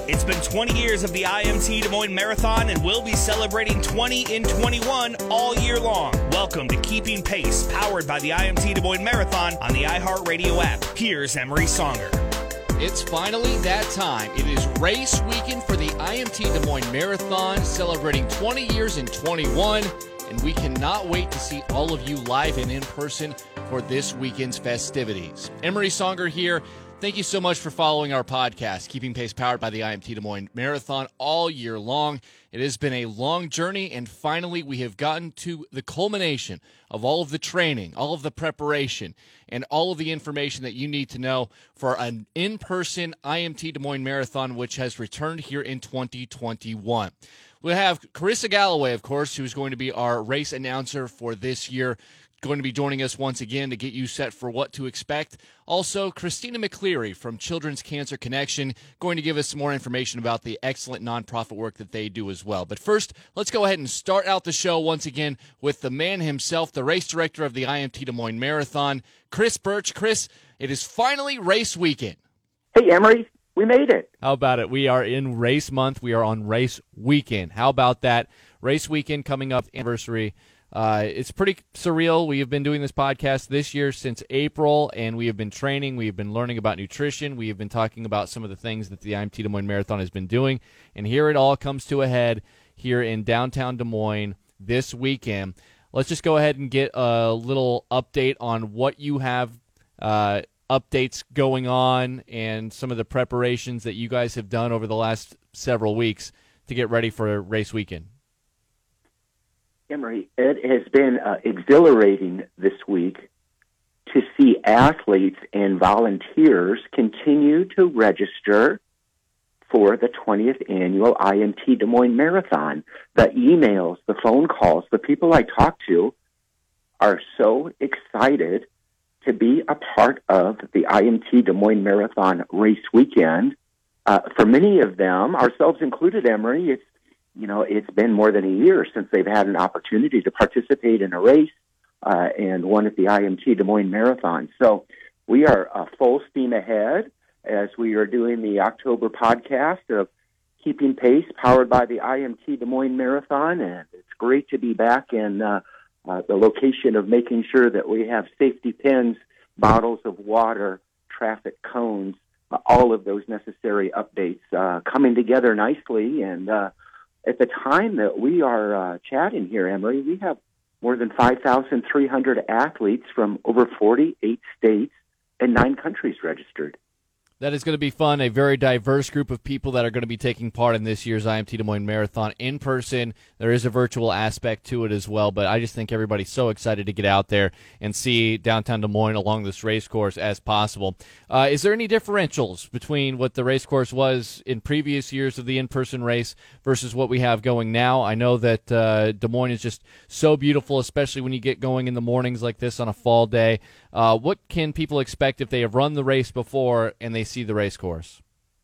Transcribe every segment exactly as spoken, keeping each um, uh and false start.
It's been twenty years of the I M T Des Moines Marathon, and we'll be celebrating twenty in twenty-one all year long. Welcome to Keeping Pace, powered by the I M T Des Moines Marathon on the iHeartRadio app. Here's Emery Songer. It's finally that time. It is race weekend for the I M T Des Moines Marathon, celebrating twenty years in twenty-one, and we cannot wait to see all of you live and in person for this weekend's festivities. Emery Songer here. Thank you so much for following our podcast, Keeping Pace, powered by the I M T Des Moines Marathon all year long. It has been a long journey, and finally we have gotten to the culmination of all of the training, all of the preparation, and all of the information that you need to know for an in-person I M T Des Moines Marathon, which has returned here in twenty twenty-one. We'll have Carissa Galloway, of course, who's going to be our race announcer for this year, going to be joining us once again to get you set for what to expect. Also, Christina McCleary from Children's Cancer Connection going to give us some more information about the excellent nonprofit work that they do as well. But first, let's go ahead and start out the show once again with the man himself, the race director of the I M T Des Moines Marathon, Chris Birch. Chris, it is finally race weekend. Hey, Emery, we made it. How about it? We are in race month. We are on race weekend. How about that? Race weekend coming up, anniversary. Uh, it's pretty surreal. We have been doing this podcast this year since April, and we have been training. We have been learning about nutrition. We have been talking about some of the things that the I M T Des Moines Marathon has been doing, and here it all comes to a head here in downtown Des Moines this weekend. Let's just go ahead and get a little update on what you have, uh, updates going on, and some of the preparations that you guys have done over the last several weeks to get ready for race weekend. Emery, it has been uh, exhilarating this week to see athletes and volunteers continue to register for the twentieth annual I M T Des Moines Marathon. The emails, the phone calls, the people I talk to are so excited to be a part of the I M T Des Moines Marathon race weekend. Uh, for many of them, ourselves included, Emery, it's You know, it's been more than a year since they've had an opportunity to participate in a race uh, and one at the I M T Des Moines Marathon. So we are uh, full steam ahead as we are doing the October podcast of Keeping Pace, powered by the I M T Des Moines Marathon. And it's great to be back in uh, uh, the location of making sure that we have safety pins, bottles of water, traffic cones, uh, all of those necessary updates uh, coming together nicely. And uh, at the time that we are uh, chatting here, Emery, we have more than five thousand three hundred athletes from over forty-eight states and nine countries registered. That is going to be fun. A very diverse group of people that are going to be taking part in this year's I M T Des Moines Marathon in person. There is a virtual aspect to it as well, but I just think everybody's so excited to get out there and see downtown Des Moines along this race course as possible. Uh, is there any differentials between what the race course was in previous years of the in-person race versus what we have going now? I know that uh, Des Moines is just so beautiful, especially when you get going in the mornings like this on a fall day. Uh, what can people expect if they have run the race before and they see the race course?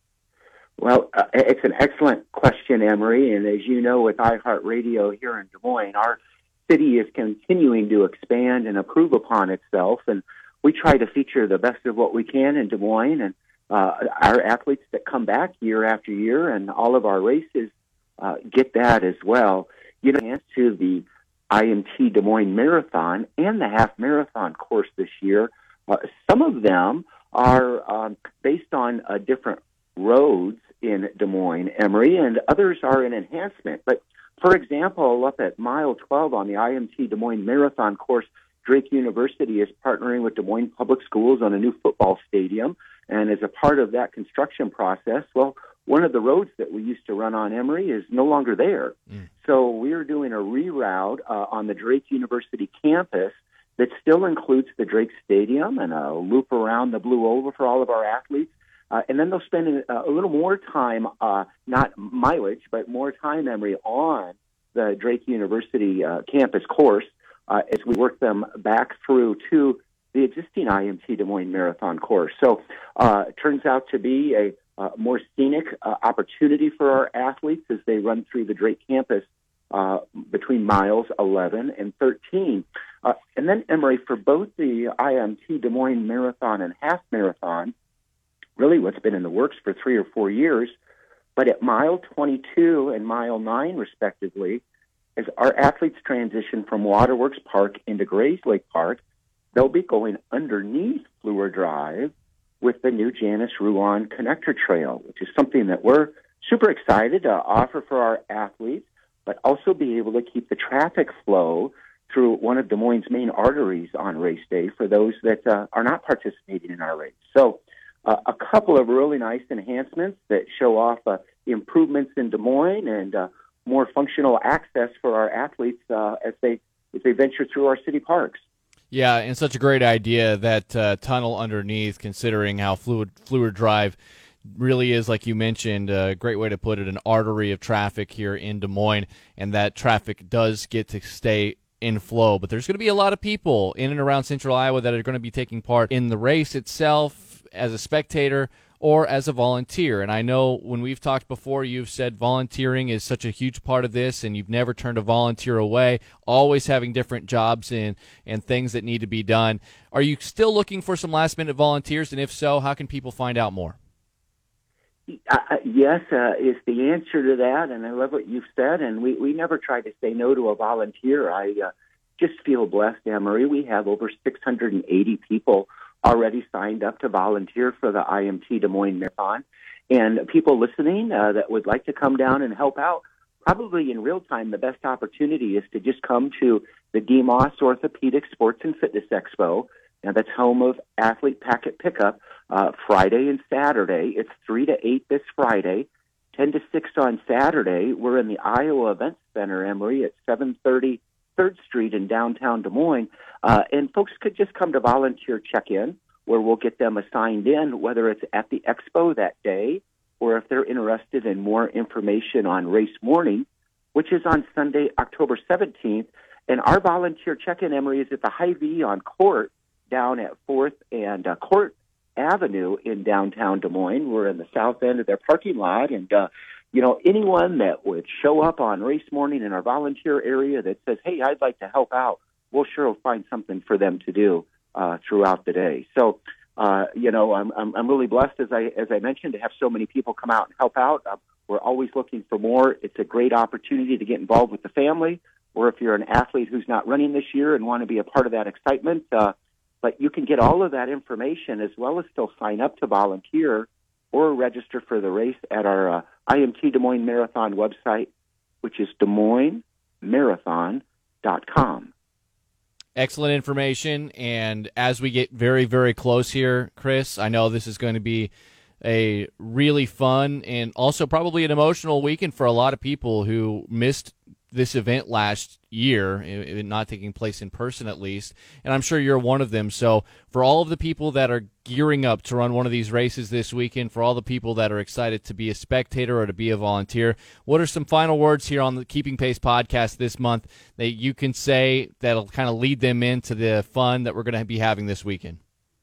Well, uh, it's an excellent question, Emery. And as you know, with iHeartRadio here in Des Moines, our city is continuing to expand and improve upon itself. And we try to feature the best of what we can in Des Moines. And uh, our athletes that come back year after year and all of our races uh, get that as well. You know, to the I M T Des Moines Marathon and the half marathon course this year, uh, some of them are um, based on uh, different roads in Des Moines, Emery, and others are an enhancement. But, for example, up at mile twelve on the I M T Des Moines Marathon course, Drake University is partnering with Des Moines Public Schools on a new football stadium. And as a part of that construction process, well, one of the roads that we used to run on, Emery, is no longer there. Mm. So we're doing a reroute uh, on the Drake University campus that still includes the Drake Stadium and a loop around the Blue Oval for all of our athletes. Uh, and then they'll spend a, a little more time, uh, not mileage, but more time, Emery, on the Drake University uh, campus course uh, as we work them back through to the existing I M T Des Moines Marathon course. So uh, it turns out to be a uh, more scenic uh, opportunity for our athletes as they run through the Drake campus uh, between miles eleven and thirteen. Uh, and then, Emery, for both the I M T Des Moines Marathon and half marathon, really what's been in the works for three or four years, But at mile twenty-two and mile nine, respectively, as our athletes transition from Waterworks Park into Grays Lake Park, they'll be going underneath Fleur Drive with the new Janice Ruan Connector Trail, which is something that we're super excited to offer for our athletes, but also be able to keep the traffic flow through one of Des Moines' main arteries on race day for those that uh, are not participating in our race. So uh, a couple of really nice enhancements that show off uh, improvements in Des Moines and uh, more functional access for our athletes uh, as they as they venture through our city parks. Yeah, and such a great idea, that uh, tunnel underneath, considering how Fluid Fluid Drive really is, like you mentioned, a great way to put it, an artery of traffic here in Des Moines, and that traffic does get to stay in flow. But there's going to be a lot of people in and around Central Iowa that are going to be taking part in the race itself as a spectator or as a volunteer. And I know when we've talked before, you've said volunteering is such a huge part of this, and you've never turned a volunteer away, always having different jobs and, and things that need to be done. Are you still looking for some last-minute volunteers? And if so, how can people find out more? Uh, yes, uh, is the answer to that, and I love what you've said, and we, we never try to say no to a volunteer. I uh, just feel blessed, Anne-Marie. We have over six hundred eighty people already signed up to volunteer for the I M T Des Moines Marathon, and people listening uh, that would like to come down and help out, probably in real time, the best opportunity is to just come to the D M O S Orthopedic Sports and Fitness Expo. Now, that's home of Athlete Packet Pickup uh, Friday and Saturday. It's three to eight this Friday, ten to six on Saturday. We're in the Iowa Events Center, Emory, at seven thirty third Street in downtown Des Moines. Uh, and folks could just come to volunteer check-in, where we'll get them assigned in, whether it's at the expo that day or if they're interested in more information on race morning, which is on Sunday, October seventeenth. And our volunteer check-in, Emory, is at the Hy-Vee on Court, down at fourth and uh, Court Avenue in downtown Des Moines. We're in the south end of their parking lot. And, uh, you know, anyone that would show up on race morning in our volunteer area that says, hey, I'd like to help out, we'll sure find something for them to do uh, throughout the day. So, uh, you know, I'm, I'm I'm really blessed, as I as I mentioned, to have so many people come out and help out. Uh, we're always looking for more. It's a great opportunity to get involved with the family, or if you're an athlete who's not running this year and want to be a part of that excitement, uh, but you can get all of that information as well as still sign up to volunteer or register for the race at our uh, I M T Des Moines Marathon website, which is Des Moines Marathon dot com. Excellent information. And as we get very, very close here, Chris, I know this is going to be a really fun and also probably an emotional weekend for a lot of people who missed this event last year, it not taking place in person at least, and I'm sure you're one of them. So for all of the people that are gearing up to run one of these races this weekend, for all the people that are excited to be a spectator or to be a volunteer, what are some final words here on the Keeping Pace podcast this month that you can say that'll kind of lead them into the fun that we're going to be having this weekend?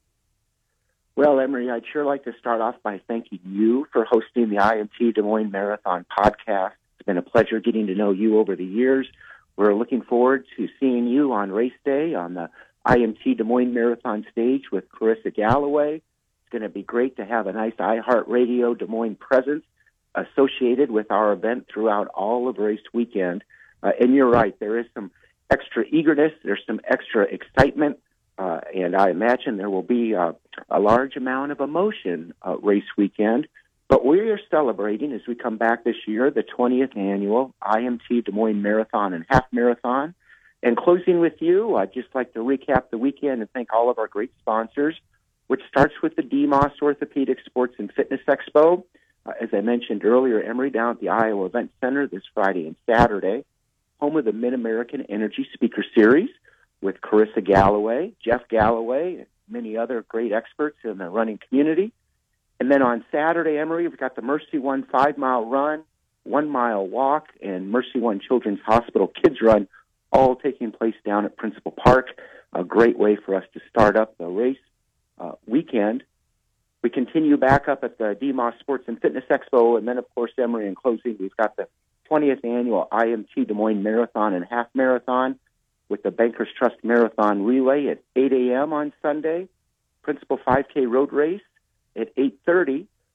Well, Emory, I'd sure like to start off by thanking you for hosting the I M T Des Moines Marathon podcast. It's been a pleasure getting to know you over the years. We're looking forward to seeing you on race day on the I M T Des Moines Marathon stage with Carissa Galloway. It's going to be great to have a nice iHeartRadio Des Moines presence associated with our event throughout all of race weekend. Uh, and you're right, there is some extra eagerness, there's some extra excitement, uh, and I imagine there will be uh, a large amount of emotion uh, race weekend. But we are celebrating, as we come back this year, the twentieth annual I M T Des Moines Marathon and Half Marathon. And closing with you, I'd just like to recap the weekend and thank all of our great sponsors, which starts with the D M O S Orthopedic Sports and Fitness Expo. Uh, as I mentioned earlier, Emory, down at the Iowa Event Center this Friday and Saturday, home of the Mid-American Energy Speaker Series with Carissa Galloway, Jeff Galloway, and many other great experts in the running community. And then on Saturday, Emory, we've got the Mercy One five-mile run, one-mile walk, and Mercy One Children's Hospital Kids Run, all taking place down at Principal Park. A great way for us to start up the race uh, weekend. We continue back up at the D M O S Sports and Fitness Expo, and then, of course, Emory, in closing, we've got the twentieth annual I M T Des Moines Marathon and Half Marathon with the Bankers Trust Marathon Relay at eight a.m. on Sunday, Principal five K Road Race at eight thirty,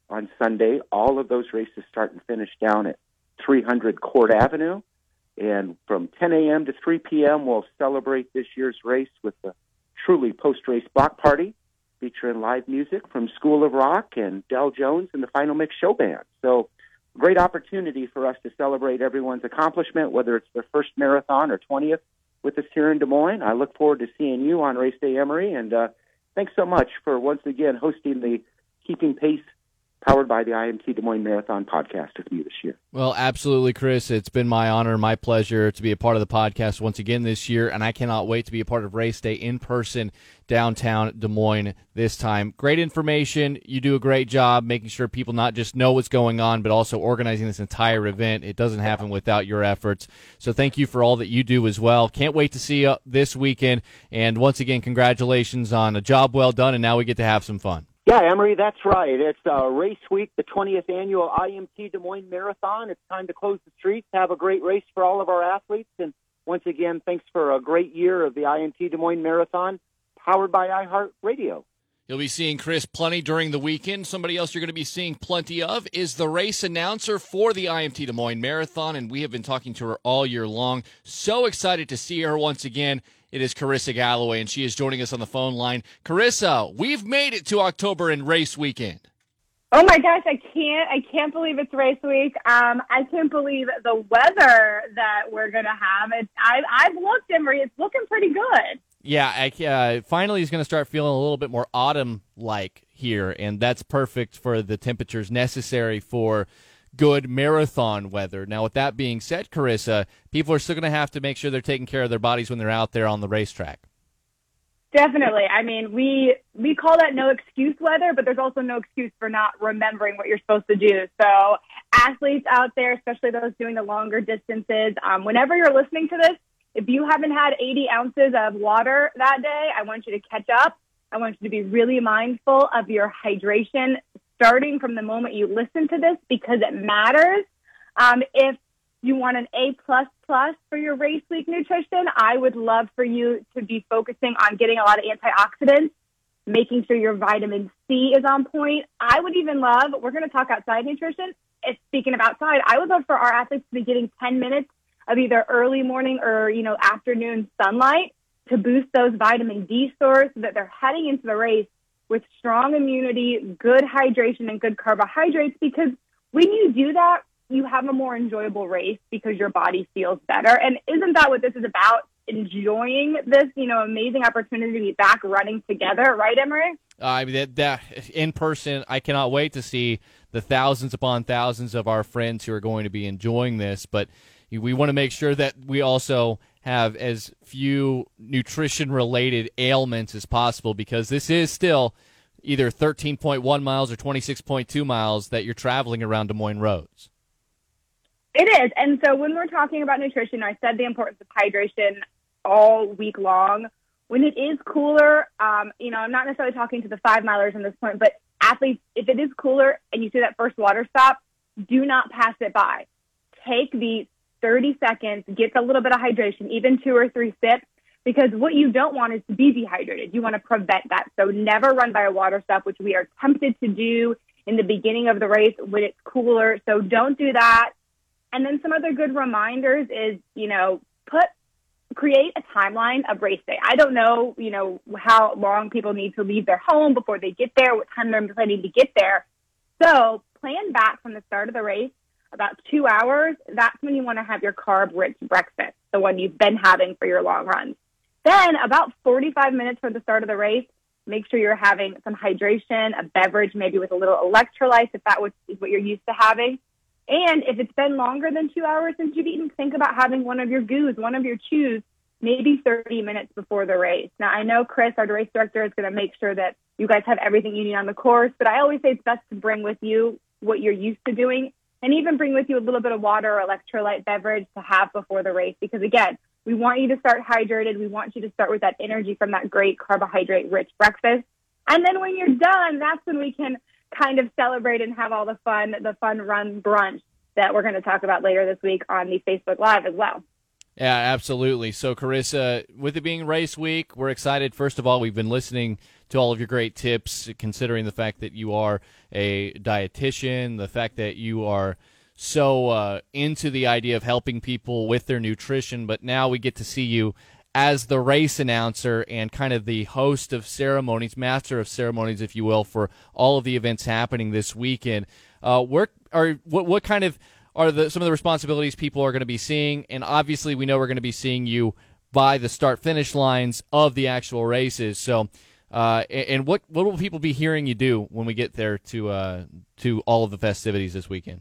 on Sunday. All of those races start and finish down at three hundred Court Avenue. And from ten a.m. to three p.m., we'll celebrate this year's race with the truly post-race block party, featuring live music from School of Rock and Del Jones and the Final Mix Show Band. So great opportunity for us to celebrate everyone's accomplishment, whether it's their first marathon or twentieth with us here in Des Moines. I look forward to seeing you on Race Day Emory, and uh, thanks so much for once again hosting the Keeping Pace powered by the I M T Des Moines Marathon podcast with me this year. Well, absolutely, Chris. It's been my honor, my pleasure to be a part of the podcast once again this year, and I cannot wait to be a part of Race Day in person downtown Des Moines this time. Great information. You do a great job making sure people not just know what's going on, but also organizing this entire event. It doesn't happen without your efforts. So thank you for all that you do as well. Can't wait to see you this weekend. And once again, congratulations on a job well done, and now we get to have some fun. Yeah, Emory, that's right. It's uh, Race Week, the twentieth annual I M T Des Moines Marathon. It's time to close the streets, have a great race for all of our athletes. And once again, thanks for a great year of the I M T Des Moines Marathon, powered by iHeartRadio. You'll be seeing Chris plenty during the weekend. Somebody else you're going to be seeing plenty of is the race announcer for the I M T Des Moines Marathon, and we have been talking to her all year long. So excited to see her once again. It is Carissa Galloway, and she is joining us on the phone line. Carissa, we've made it to October and race weekend. Oh my gosh, I can't! I can't believe it's race week. Um, I can't believe the weather that we're gonna have. It's, I, I've looked, Emory. It's looking pretty good. Yeah, I, uh, finally is going to start feeling a little bit more autumn-like here, and that's perfect for the temperatures necessary for good marathon weather. Now, with that being said, Carissa, people are still going to have to make sure they're taking care of their bodies when they're out there on the racetrack. Definitely. I mean, we we call that no excuse weather, but there's also no excuse for not remembering what you're supposed to do. So athletes out there, especially those doing the longer distances, um, whenever you're listening to this, if you haven't had eighty ounces of water that day, I want you to catch up. I want you to be really mindful of your hydration starting from the moment you listen to this, because it matters. Um, if you want an A plus plus for your race week nutrition, I would love for you to be focusing on getting a lot of antioxidants, making sure your vitamin C is on point. I would even love, we're going to talk outside nutrition. If speaking of outside, I would love for our athletes to be getting ten minutes of either early morning or, you know, afternoon sunlight to boost those vitamin D stores so that they're heading into the race with strong immunity, good hydration, and good carbohydrates, because when you do that, you have a more enjoyable race because your body feels better. And isn't that what this is about? Enjoying this, you know, amazing opportunity to be back running together, right, Emory? Uh, I mean, that, that in person, I cannot wait to see the thousands upon thousands of our friends who are going to be enjoying this. But we want to make sure that we also have as few nutrition-related ailments as possible, because this is still either thirteen point one miles or twenty-six point two miles that you're traveling around Des Moines roads. It is. And so when we're talking about nutrition, I said the importance of hydration all week long. When it is cooler, um, you know, I'm not necessarily talking to the five-milers at this point, but athletes, if it is cooler and you see that first water stop, do not pass it by. Take the thirty seconds, get a little bit of hydration, even two or three sips, because what you don't want is to be dehydrated. You want to prevent that. So never run by a water stop, which we are tempted to do in the beginning of the race when it's cooler. So don't do that. And then some other good reminders is, you know, put, create a timeline of race day. I don't know, you know, how long people need to leave their home before they get there, what time they're planning to get there. So plan back from the start of the race about two hours. That's when you want to have your carb-rich breakfast, the one you've been having for your long runs. Then about forty-five minutes from the start of the race, make sure you're having some hydration, a beverage, maybe with a little electrolytes if that is what you're used to having. And if it's been longer than two hours since you've eaten, think about having one of your goos, one of your chews, maybe thirty minutes before the race. Now, I know Chris, our race director, is going to make sure that you guys have everything you need on the course, but I always say it's best to bring with you what you're used to doing, and even bring with you a little bit of water or electrolyte beverage to have before the race, because, again, we want you to start hydrated. We want you to start with that energy from that great carbohydrate-rich breakfast. And then when you're done, that's when we can kind of celebrate and have all the fun, the fun run brunch that we're going to talk about later this week on the Facebook Live as well. Yeah, absolutely. So, Carissa, with it being race week, we're excited. First of all, we've been listening to all of your great tips, considering the fact that you are a dietitian, the fact that you are so uh, into the idea of helping people with their nutrition, but now we get to see you as the race announcer and kind of the host of ceremonies, master of ceremonies, if you will, for all of the events happening this weekend. Uh, where are what what kind of are the some of the responsibilities people are going to be seeing? And obviously, we know we're going to be seeing you by the start-finish lines of the actual races. So, uh, and what what will people be hearing you do when we get there to uh, to all of the festivities this weekend?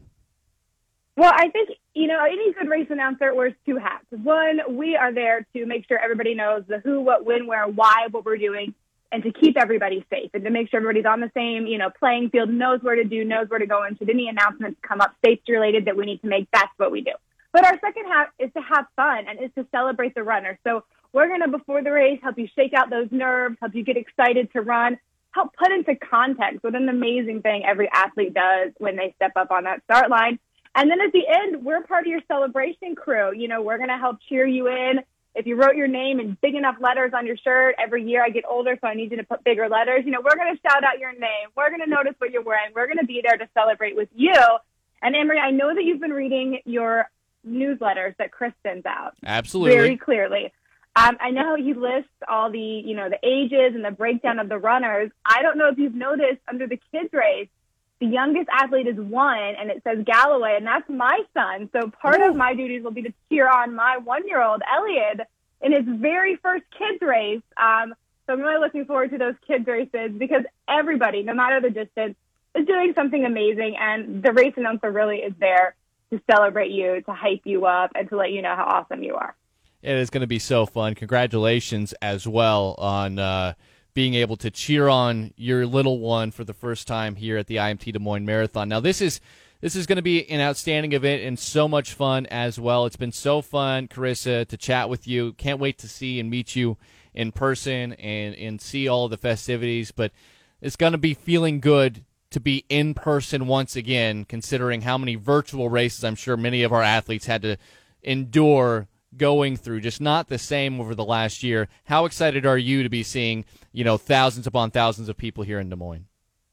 Well, I think, you know, any good race announcer wears two hats. One, we are there to make sure everybody knows the who, what, when, where, why, what we're doing, and to keep everybody safe and to make sure everybody's on the same, you know, playing field, knows where to do, knows where to go, and should any announcements come up safety-related that we need to make, that's what we do. But our second hat is to have fun and is to celebrate the runner. So we're going to, before the race, help you shake out those nerves, help you get excited to run, help put into context what an amazing thing every athlete does when they step up on that start line. And then at the end, we're part of your celebration crew. You know, we're going to help cheer you in. If you wrote your name in big enough letters on your shirt, every year I get older, so I need you to put bigger letters. You know, we're going to shout out your name. We're going to notice what you're wearing. We're going to be there to celebrate with you. And Emery, I know that you've been reading your newsletters that Chris sends out. Absolutely. Very clearly. Um, I know he lists all the, you know, the ages and the breakdown of the runners. I don't know if you've noticed under the kids race, the youngest athlete is one, and it says Galloway, and that's my son. So part Ooh. of my duties will be to cheer on my one-year-old, Elliot, in his very first kids race. Um, so I'm really looking forward to those kids races because everybody, no matter the distance, is doing something amazing, and the race announcer really is there to celebrate you, to hype you up, and to let you know how awesome you are. It is going to be so fun. Congratulations as well on uh, – being able to cheer on your little one for the first time here at the I M T Des Moines Marathon. Now, this is this is going to be an outstanding event and so much fun as well. It's been so fun, Carissa, to chat with you. Can't wait to see and meet you in person and, and see all of the festivities. But it's going to be feeling good to be in person once again, considering how many virtual races I'm sure many of our athletes had to endure going through, just not the same over the last year. How excited are you to be seeing, you know, thousands upon thousands of people here in Des Moines?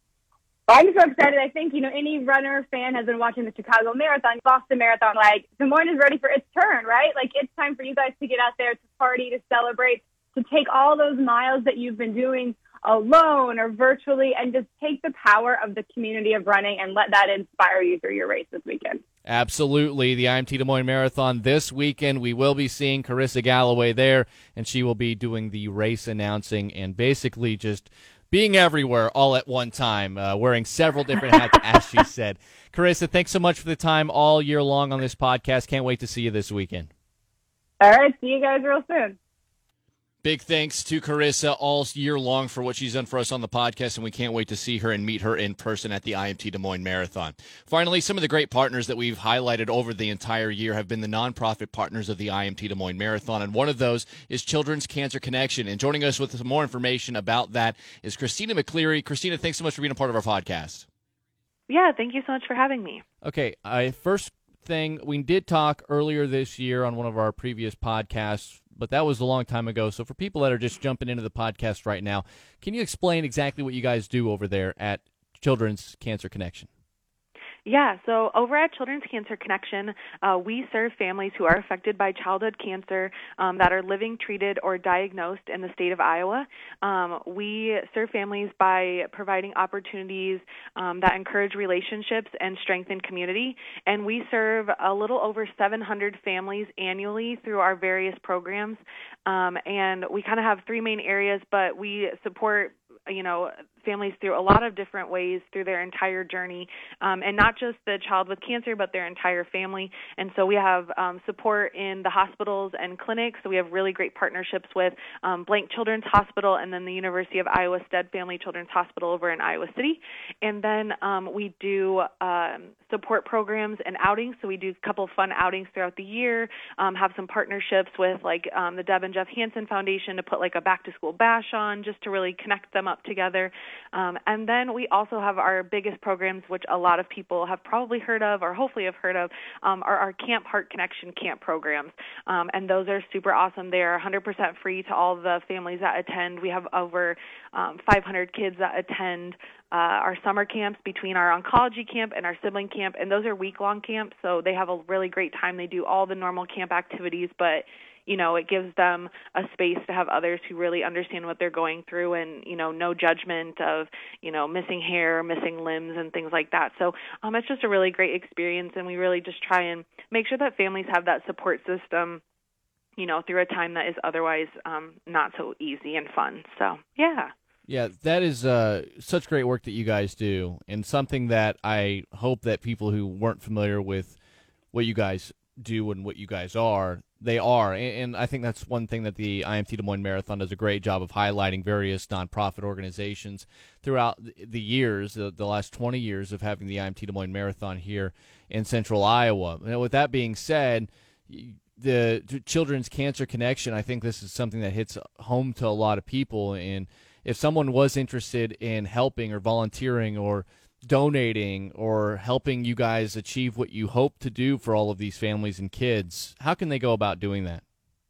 I'm so excited. I think, you know, any runner fan has been watching the Chicago Marathon, Boston Marathon, like, Des Moines is ready for its turn, right? Like, it's time for you guys to get out there, to party, to celebrate, to take all those miles that you've been doing alone or virtually and just take the power of the community of running and let that inspire you through your race this weekend. Absolutely. The I M T Des Moines Marathon this weekend. We will be seeing Carissa Galloway there, and she will be doing the race announcing and basically just being everywhere all at one time, uh, wearing several different hats, as she said. Carissa, thanks so much for the time all year long on this podcast. Can't wait to see you this weekend. All right. See you guys real soon. Big thanks to Carissa all year long for what she's done for us on the podcast, and we can't wait to see her and meet her in person at the I M T Des Moines Marathon. Finally, some of the great partners that we've highlighted over the entire year have been the nonprofit partners of the I M T Des Moines Marathon, and one of those is Children's Cancer Connection. And joining us with some more information about that is Christina McCleary. Christina, thanks so much for being a part of our podcast. Yeah, thank you so much for having me. Okay, I first thing, we did talk earlier this year on one of our previous podcasts, but that was a long time ago. So for people that are just jumping into the podcast right now, can you explain exactly what you guys do over there at Children's Cancer Connection? Yeah, so over at Children's Cancer Connection, uh, we serve families who are affected by childhood cancer um, that are living, treated, or diagnosed in the state of Iowa. Um, we serve families by providing opportunities um, that encourage relationships and strengthen community, and we serve a little over seven hundred families annually through our various programs, um, and we kind of have three main areas, but we support you know, families through a lot of different ways through their entire journey, um, and not just the child with cancer, but their entire family. And so we have um, support in the hospitals and clinics. So we have really great partnerships with um, Blank Children's Hospital and then the University of Iowa Stead Family Children's Hospital over in Iowa City. And then um, we do um, support programs and outings. So we do a couple of fun outings throughout the year, um, have some partnerships with like um, the Deb and Jeff Hansen Foundation to put like a back to school bash on just to really connect them up together. Um, and then we also have our biggest programs, which a lot of people have probably heard of or hopefully have heard of, um, are our Camp Heart Connection camp programs. Um, and those are super awesome. They are one hundred percent free to all the families that attend. We have over um, five hundred kids that attend Uh, our summer camps between our oncology camp and our sibling camp, and those are week-long camps, so they have a really great time. They do all the normal camp activities, but, you know, it gives them a space to have others who really understand what they're going through and, you know, no judgment of, you know, missing hair, missing limbs, and things like that. So um, it's just a really great experience, and we really just try and make sure that families have that support system, you know, through a time that is otherwise um, not so easy and fun. So, yeah. Yeah, that is uh, such great work that you guys do, and something that I hope that people who weren't familiar with what you guys do and what you guys are, they are. And, and I think that's one thing that the I M T Des Moines Marathon does a great job of highlighting, various nonprofit organizations throughout the years, the, the last twenty years of having the I M T Des Moines Marathon here in central Iowa. And with that being said, the Children's Cancer Connection, I think this is something that hits home to a lot of people. And if someone was interested in helping or volunteering or donating or helping you guys achieve what you hope to do for all of these families and kids, how can they go about doing that?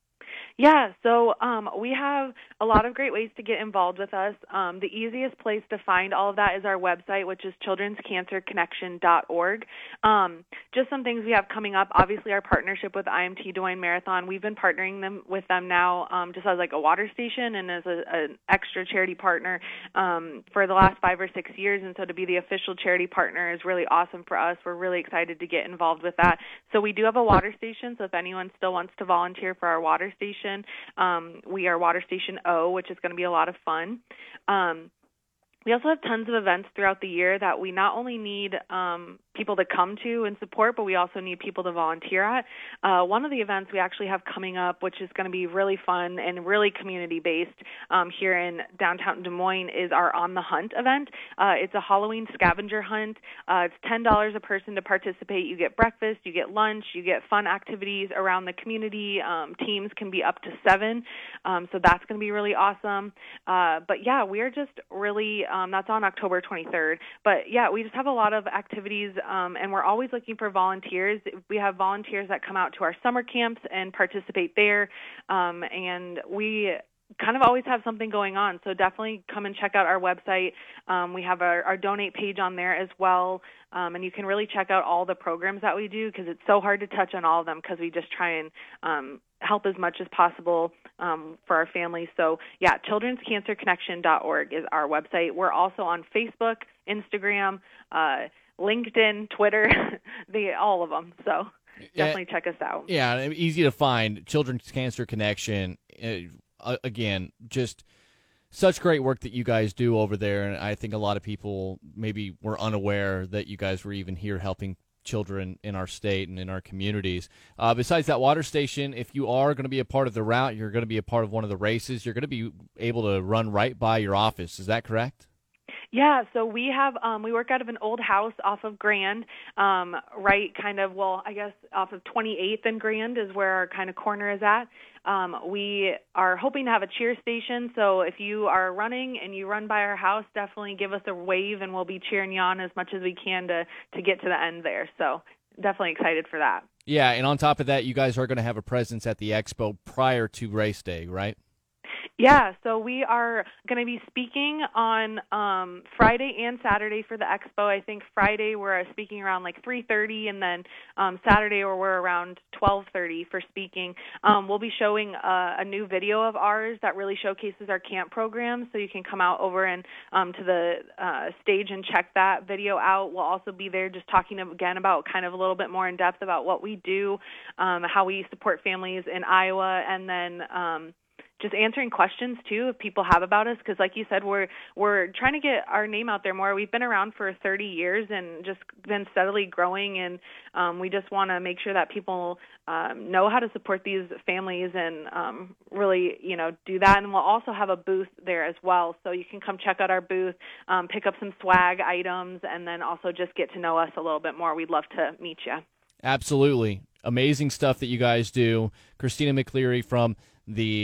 Yeah, so um, we have a lot of great ways to get involved with us. Um, the easiest place to find all of that is our website, which is children's cancer connection dot org. Um, just some things we have coming up. Obviously, our partnership with I M T Des Moines Marathon. We've been partnering them with them now um, just as like a water station and as a, an extra charity partner um, for the last five or six years. And so to be the official charity partner is really awesome for us. We're really excited to get involved with that. So we do have a water station. So if anyone still wants to volunteer for our water station, Um, we are Water Station O, which is going to be a lot of fun. Um, we also have tons of events throughout the year that we not only need um, people to come to and support, but we also need people to volunteer at. Uh, one of the events we actually have coming up, which is going to be really fun and really community-based um, here in downtown Des Moines, is our On the Hunt event. Uh, it's a Halloween scavenger hunt. Uh, it's ten dollars a person to participate. You get breakfast, you get lunch, you get fun activities around the community. Um, teams can be up to seven, um, so that's going to be really awesome. Uh, but, yeah, we are just really um, – that's on October twenty-third. But, yeah, we just have a lot of activities, um, and we're always looking for volunteers. We have volunteers that come out to our summer camps and participate there, um, and we – kind of always have something going on, so definitely come and check out our website. Um, we have our, our donate page on there as well, um, and you can really check out all the programs that we do because it's so hard to touch on all of them because we just try and um, help as much as possible um, for our families. So, yeah, children's cancer connection dot org is our website. We're also on Facebook, Instagram, uh, LinkedIn, Twitter, the all of them, so definitely yeah, check us out. Yeah, easy to find, Children's Cancer Connection. Uh, Uh, again, just such great work that you guys do over there, and I think a lot of people maybe were unaware that you guys were even here helping children in our state and in our communities. Uh, besides that water station, if you are going to be a part of the route, you're going to be a part of one of the races, you're going to be able to run right by your office. Is that correct? Yeah, so we have, um, we work out of an old house off of Grand, um, right kind of, well, I guess off of twenty-eighth and Grand is where our kind of corner is at. Um, we are hoping to have a cheer station, so if you are running and you run by our house, definitely give us a wave and we'll be cheering you on as much as we can to, to get to the end there. So definitely excited for that. Yeah, and on top of that, you guys are going to have a presence at the expo prior to race day, right? Yeah, so we are going to be speaking on um, Friday and Saturday for the expo. I think Friday we're speaking around like three thirty, and then um, Saturday or we're around twelve thirty for speaking. Um, we'll be showing a, a new video of ours that really showcases our camp program, so you can come out over and um, to the uh, stage and check that video out. We'll also be there just talking again about kind of a little bit more in depth about what we do, um, how we support families in Iowa, and then um, just answering questions too if people have about us, because like you said, we're we're trying to get our name out there more. We've been around for thirty years and just been steadily growing, and um, we just want to make sure that people um, know how to support these families and um, really, you know, do that. And we'll also have a booth there as well, so you can come check out our booth, um, pick up some swag items, and then also just get to know us a little bit more. We'd love to meet you. Absolutely. Amazing stuff that you guys do. Christina McCleary from the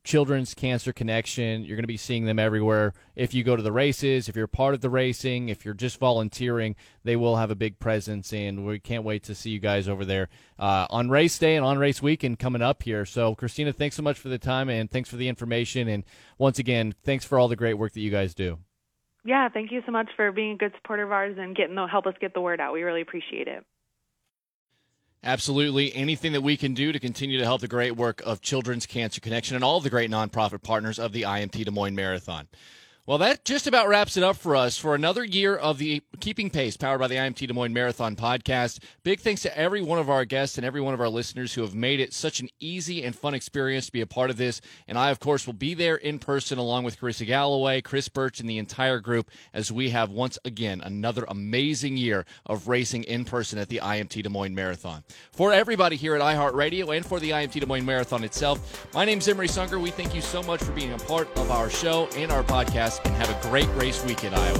Children's Cancer Connection. You're going to be seeing them everywhere. If you go to the races, if you're part of the racing, if you're just volunteering, they will have a big presence, and we can't wait to see you guys over there uh, on race day and on race weekend coming up here. So, Christina, thanks so much for the time, and thanks for the information. And once again, thanks for all the great work that you guys do. Yeah, thank you so much for being a good supporter of ours and getting the, help us get the word out. We really appreciate it. Absolutely. Anything that we can do to continue to help the great work of Children's Cancer Connection and all the great nonprofit partners of the I M T Des Moines Marathon. Well, that just about wraps it up for us for another year of the Keeping Pace, powered by the I M T Des Moines Marathon podcast. Big thanks to every one of our guests and every one of our listeners who have made it such an easy and fun experience to be a part of this. And I, of course, will be there in person along with Carissa Galloway, Chris Birch, and the entire group as we have once again another amazing year of racing in person at the I M T Des Moines Marathon. For everybody here at iHeartRadio and for the I M T Des Moines Marathon itself, my name's Emery Sunger. We thank you so much for being a part of our show and our podcast, and have a great race weekend, Iowa.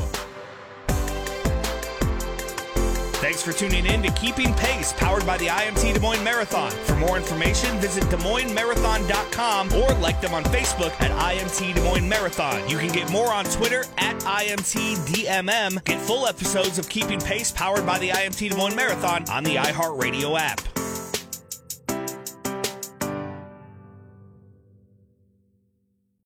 Thanks for tuning in to Keeping Pace, powered by the I M T Des Moines Marathon. For more information, visit Des Moines Marathon dot com or like them on Facebook at I M T Des Moines Marathon. You can get more on Twitter at I M T D M M. Get full episodes of Keeping Pace, powered by the I M T Des Moines Marathon on the iHeartRadio app.